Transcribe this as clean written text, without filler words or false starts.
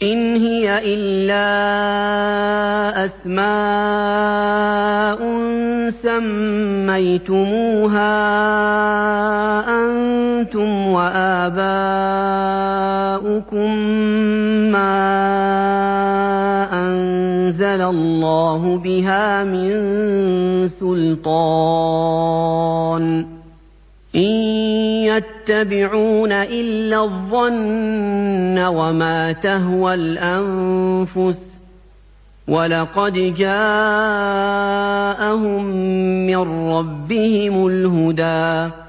إِنْ هِيَ إِلَّا أَسْمَاءٌ سَمَّيْتُمُوهَا أَنتُمْ وَآبَاؤُكُم مَّا أَنزَلَ اللَّهُ بِهَا مِن سُلْطَانٍ إِن يَتَّبِعُونَ إِلَّا الظَّنَّ وَمَا تَهْوَى الْأَنفُسُ ۖ وَلَقَدْ جَاءَهُم مِّن رَّبِّهِمُ الْهُدَىٰ